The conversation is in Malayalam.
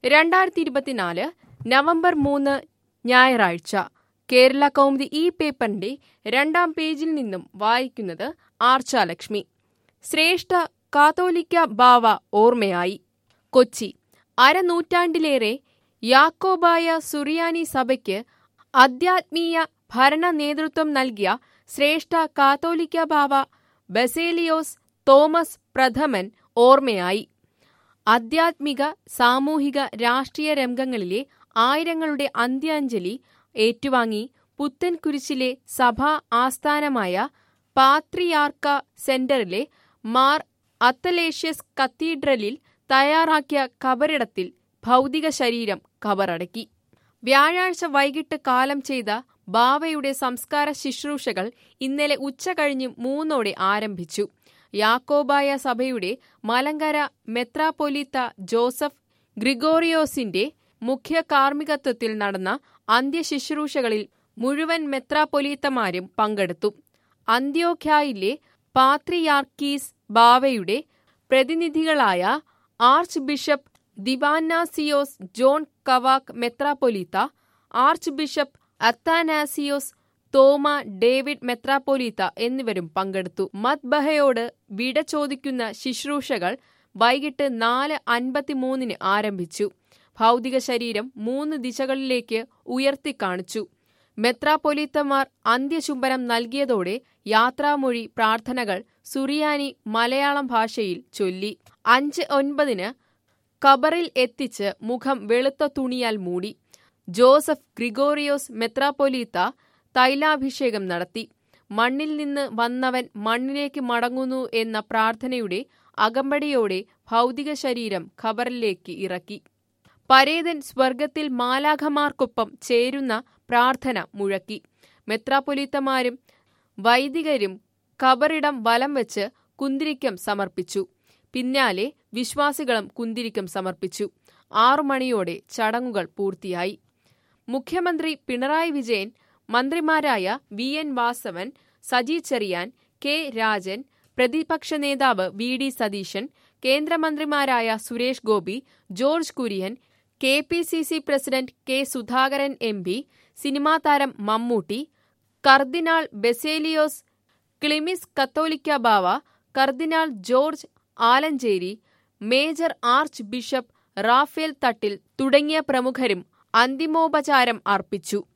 2024 നവംബർ 3 ഞായറാഴ്ച കേരള കൗമുദി ഈ പേപ്പറിന്റെ 2-ാം പേജിൽ നിന്നും വായിക്കുന്നത് ആർച്ചാലക്ഷ്മി. ശ്രേഷ്ഠ കാതോലിക്ക ബാവ ഓർമ്മയായി. കൊച്ചി. അരനൂറ്റാണ്ടിലേറെ യാക്കോബായ സുറിയാനി സഭയ്ക്ക് ആധ്യാത്മീയ ഭരണ നേതൃത്വം നൽകിയ ശ്രേഷ്ഠ കാതോലിക്ക ബാവ ബസേലിയോസ് തോമസ് പ്രഥമൻ ഓർമ്മയായി. ആധ്യാത്മിക, സാമൂഹിക, രാഷ്ട്രീയ രംഗങ്ങളിലെ ആയിരങ്ങളുടെ അന്ത്യാഞ്ജലി ഏറ്റുവാങ്ങി പുത്തൻകുരിശിലെ സഭാ ആസ്ഥാനമായ പാത്രിയാർക്ക സെന്ററിലെ മാർ അത്തലേഷ്യസ് കത്തീഡ്രലിൽ തയ്യാറാക്കിയ കബറിടത്തിൽ ഭൗതിക ശരീരം കബറടക്കി. വ്യാഴാഴ്ച വൈകിട്ട് കാലം ചെയ്ത ബാവയുടെ സംസ്കാര ശുശ്രൂഷകൾ ഇന്നലെ ഉച്ചകഴിഞ്ഞ് 3-ഓടെ ആരംഭിച്ചു. യാക്കോബായ സഭയുടെ മലങ്കര മെത്രാപ്പൊലീത്ത ജോസഫ് ഗ്രിഗോറിയോസിന്റെ മുഖ്യ കാർമ്മികത്വത്തിൽ നടന്ന അന്ത്യശുശ്രൂഷകളിൽ മുഴുവൻ മെത്രാപ്പൊലീത്തമാരും പങ്കെടുത്തു. അന്ത്യോഖ്യയിലെ പാത്രിയാർക്കീസ് ബാവയുടെ പ്രതിനിധികളായ archbishop Dionysius John Kawak മെത്രാപ്പൊലീത്ത, archbishop Athanasius Thoma David മെത്രാപ്പൊലീത്ത എന്നിവരും പങ്കെടുത്തു. മദ്ബഹയോട് വിട ചോദിക്കുന്ന ശുശ്രൂഷകൾ വൈകിട്ട് 4:53 ആരംഭിച്ചു. ഭൗതിക ശരീരം 3 ദിശകളിലേക്ക് ഉയർത്തിക്കാണിച്ചു. മെത്രാപ്പൊലീത്തമാർ അന്ത്യചുംബനം നൽകിയതോടെ യാത്രാമൊഴി പ്രാർത്ഥനകൾ സുറിയാനി മലയാളം ഭാഷയിൽ ചൊല്ലി. 5:09 ഖബറിൽ എത്തിച്ച് മുഖം വെളുത്ത തുണിയാൽ മൂടി. ജോസഫ് ഗ്രിഗോറിയോസ് മെത്രാപ്പൊലീത്ത തൈലാഭിഷേകം നടത്തി. മണ്ണിൽ നിന്ന് വന്നവൻ മണ്ണിലേക്ക് മടങ്ങുന്നു എന്ന പ്രാർത്ഥനയുടെ അകമ്പടിയോടെ ഭൗതിക ശരീരം ഖബറിലേക്ക് ഇറക്കി. പരേതൻ സ്വർഗത്തിൽ മാലാഖമാർക്കൊപ്പം ചേരുന്ന പ്രാർത്ഥന മുഴക്കി. മെത്രാപ്പൊലീത്തമാരും വൈദികരും ഖബറിടം വലം വെച്ച് കുന്തിരിക്കം സമർപ്പിച്ചു. പിന്നാലെ വിശ്വാസികളും കുന്തിരിക്കം സമർപ്പിച്ചു. 6 മണിയോടെ ചടങ്ങുകൾ പൂർത്തിയായി. മുഖ്യമന്ത്രി പിണറായി വിജയൻ, മന്ത്രിമാരായ VN വാസവൻ, സജി ചെറിയാൻ, കെ രാജൻ, പ്രതിപക്ഷ നേതാവ് VD സതീശൻ, കേന്ദ്രമന്ത്രിമാരായ Suresh Gopi, George Kurian, KPCC president K Sudhakaran MP, cinema താരം മമ്മൂട്ടി, കർദിനാൾ ബസേലിയോസ് ക്ലിമിസ് കത്തോലിക്ക ബാവ, cardinal George Alencherry, major archbishop Raphael Thattil തുടങ്ങിയ പ്രമുഖരും അന്തിമോപചാരം അർപ്പിച്ചു.